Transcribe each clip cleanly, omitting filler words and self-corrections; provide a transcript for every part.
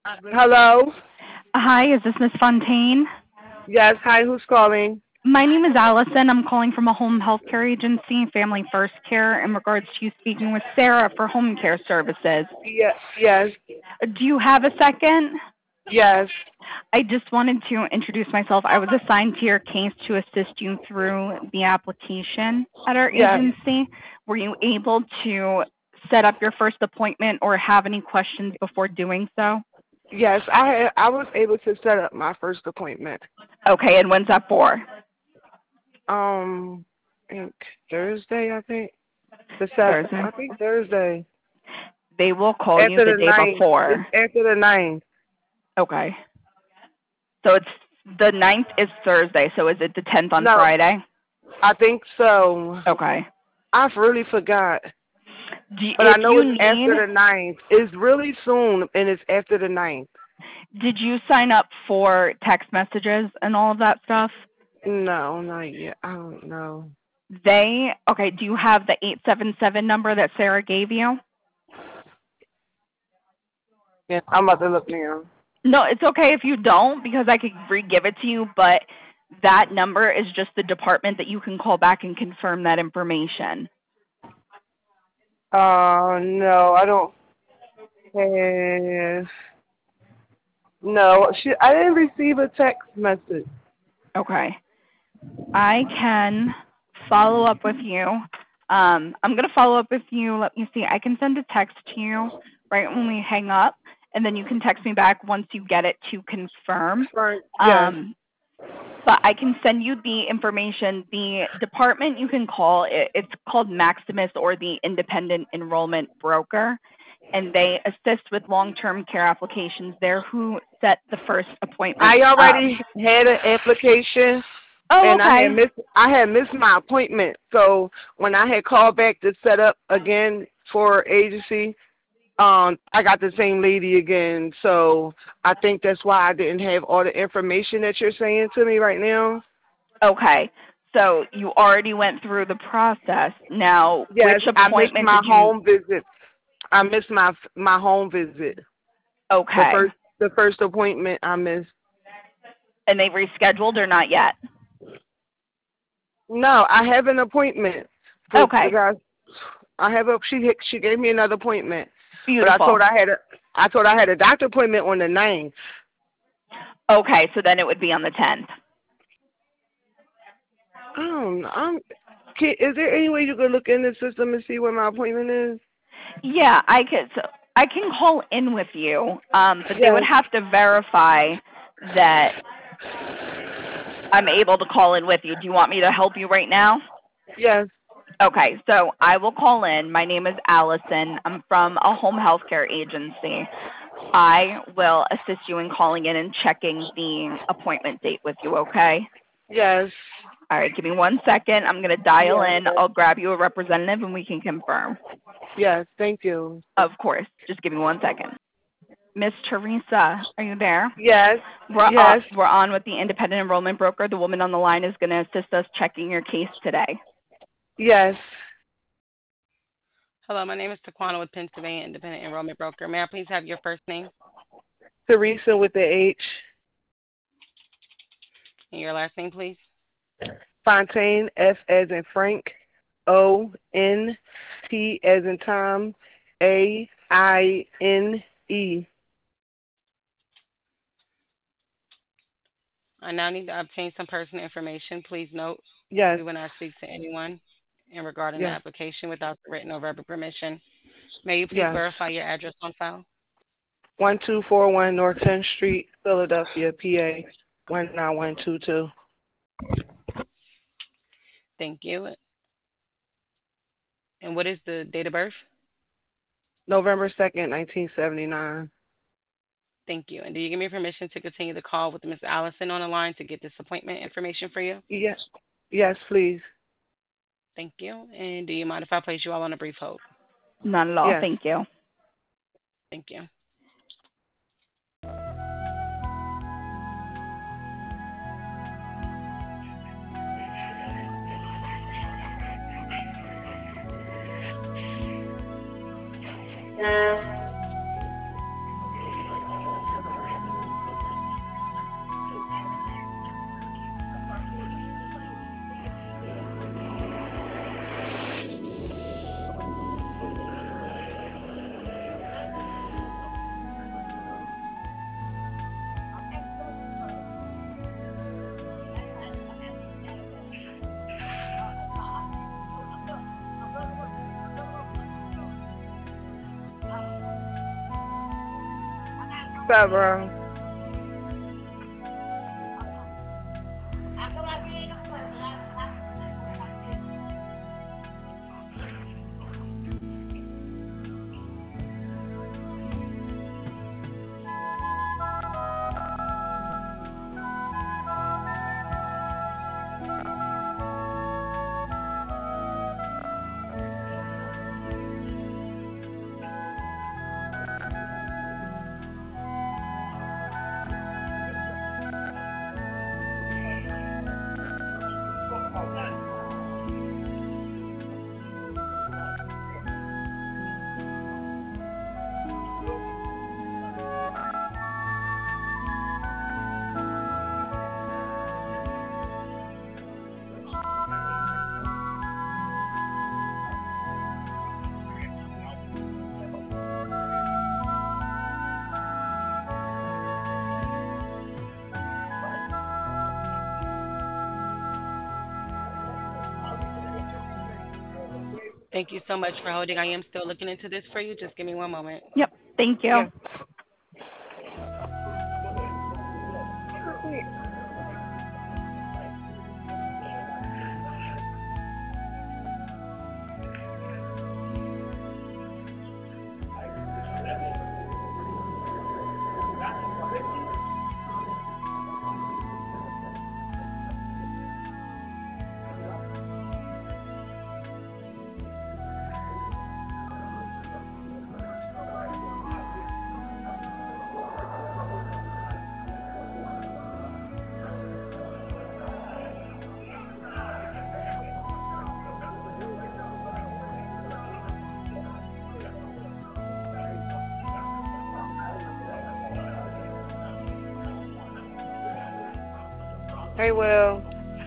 Hello? Hi, is this Miss Fontaine? Yes, hi, who's calling? My name is Allison. I'm calling from a home health care agency, Family First Care, in regards to you speaking with Sarah for home care services. Yes, Do you have a second? yes, I just wanted to introduce myself. I was assigned to your case to assist you through the application at our yes, agency. Were you able to set up your first appointment or have any questions before doing so? yes. I was able to set up my first appointment. Okay, and when's that for? Um, I think Thursday, I think. The seventh, Thursday. I think Thursday. They will call you After the the day ninth. It's before. after the ninth. Okay. So it's the ninth is Thursday, so is it the 10th on No, Friday? I think so. Okay. I've really forgot. But I If know you it's need, after the ninth. It's really soon, and it's after the ninth. did you sign up for text messages and all of that stuff? No, not yet. I don't know. Okay, do you have the 877 number that Sarah gave you? Yeah, I'm about to look now. No, it's okay if you don't because I could re-give it to you, but that number is just the department that you can call back and confirm that information. No, I don't have. No, I didn't receive a text message. Okay. I can follow up with you. I'm going to follow up with you. Let me see. I can send a text to you right when we hang up, and then you can text me back once you get it to confirm. Right. Yes. Um, but I can send you the information. The department you can call, it's called Maximus or the Independent Enrollment Broker, and they assist with long-term care applications. They're who set the first appointments I up. already had an application, Oh, and okay. I had missed my appointment. So when I had called back to set up again for agency, I got the same lady again. So I think that's why I didn't have all the information that you're saying to me right now. Okay. So you already went through the process. Now, Yes, which I missed appointment my did you? home visit. I missed my home visit. The Okay. first the first appointment I missed. And they rescheduled or not yet? No, I have an appointment for the Okay. guy. I have a she gave me another appointment, but Beautiful. I told I had a doctor appointment on the ninth. Okay, so then it would be on the 10th. I'm. Is there any way you could look in the system and see where my appointment is? Yeah, I could. So I can call in with you, but they would Yes, have to verify that I'm able to call in with you. Do you want me to help you right now? yes, Okay, so I will call in. My name is Allison. I'm from a home health care agency. I will assist you in calling in and checking the appointment date with you, okay? yes, All right, give me 1 second. I'm going to dial yes, in. I'll grab you a representative and we can confirm. yes. Thank you. Of course. Just give me 1 second. Miss Teresa, are you there? Yes, We're on, yes, we're on with the independent enrollment broker. The woman on the line is going to assist us checking your case today. yes. Hello, my name is Taquana with Pennsylvania Independent Enrollment Broker. May I please have your first name Teresa with the H. and your last name, please? Fontaine, F as in Frank, O-N-T as in Tom, A-I-N-E. I now need to obtain some personal information. Please note Yes, we will not speak to anyone in regarding the yes, application without the written or verbal permission. May you please yes. verify your address on file? 1241 North 10th Street, Philadelphia, PA, 19122. Thank you. And what is the date of birth? November 2nd, 1979. Thank you. And do you give me permission to continue the call with Miss Allison on the line to get this appointment information for you? Yes, yes, please. Thank you. And do you mind if I place you all on a brief hold? Not at all. Yes. Thank you. Thank you. up, bro? Thank you so much for holding. I am still looking into this for you. Just give me one moment. Yep. Thank you. Yeah. Hey, Will.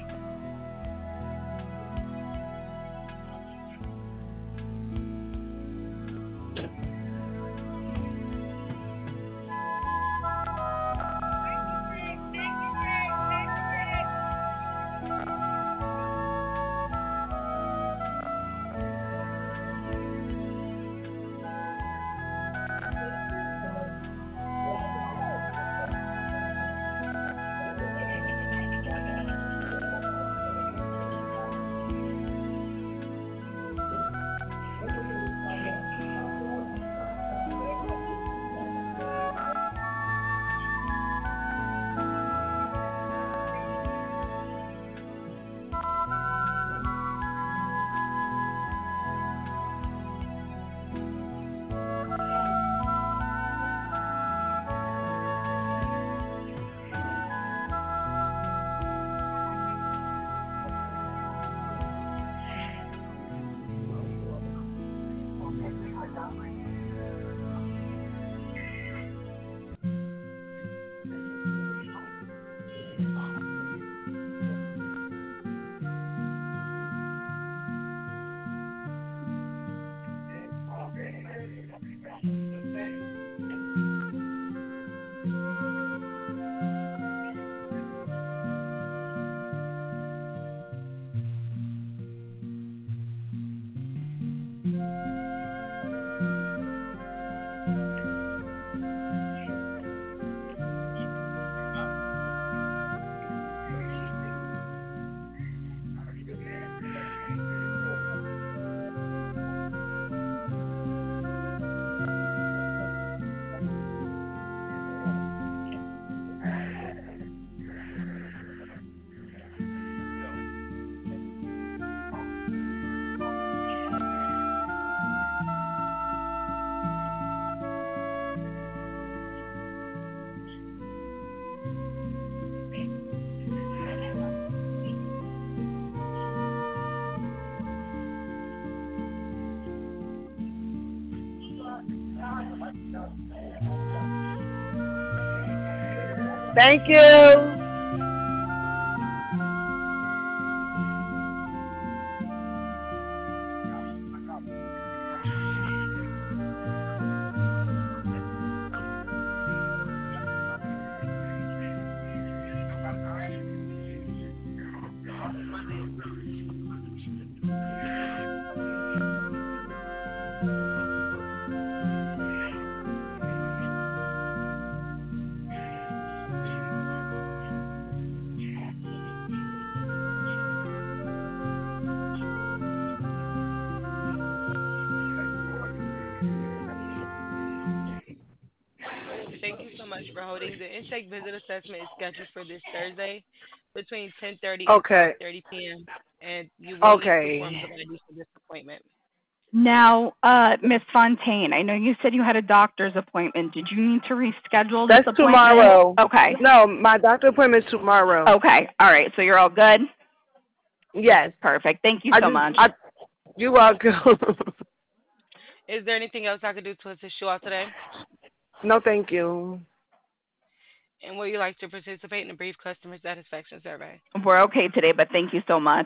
Thank you. holding. The intake visit assessment is scheduled for this Thursday between 10:30 and Okay. 12:30 p.m. and you will need two Okay. forms of ID for this appointment. Now, Miss Fontaine, I know you said you had a doctor's appointment. Did you need to reschedule this That's appointment? tomorrow. Okay. No, my doctor appointment is tomorrow. Okay. All right. So you're all good? Yes. Perfect. Thank you I so just much. I you welcome. Is there anything else I could do to assist you out today? No, thank you. And would you like to participate in a brief customer satisfaction survey? We're okay today, but thank you so much.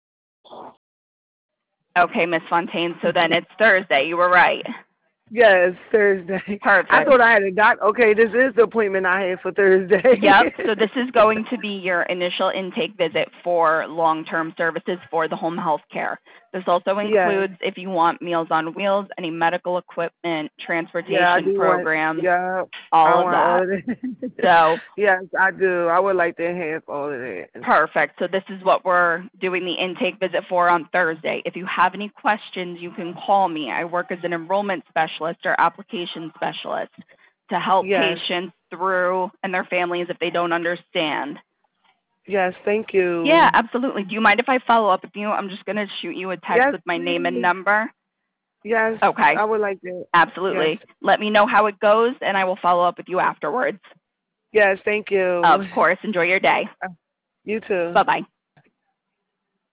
Okay, Miss Fontaine. So then it's Thursday. You were right. Yes, Thursday. I Perfect. thought I had a doc. Okay, this is the appointment I had for Thursday. Yep. So this is going to be your initial intake visit for long-term services for the home health care. This also Yes. includes if you want Meals on Wheels, any medical equipment, Yeah, I transportation do want. programs, Yeah, I all of want all that. of that. So Yes, I do. I would like to have all of that. perfect. So this is what we're doing the intake visit for on Thursday. If you have any questions, you can call me. I work as an enrollment specialist or application specialist to help Yes. patients through and their families if they don't understand. Yes, thank you. Yeah, absolutely. Do you mind if I follow up with you? I'm just going to shoot you a text Yes, with my name and please. number. Yes, Okay, I would like that. absolutely. Yes. Let me know how it goes, and I will follow up with you afterwards. Yes, thank you. Of course. Enjoy your day. You too. Bye-bye.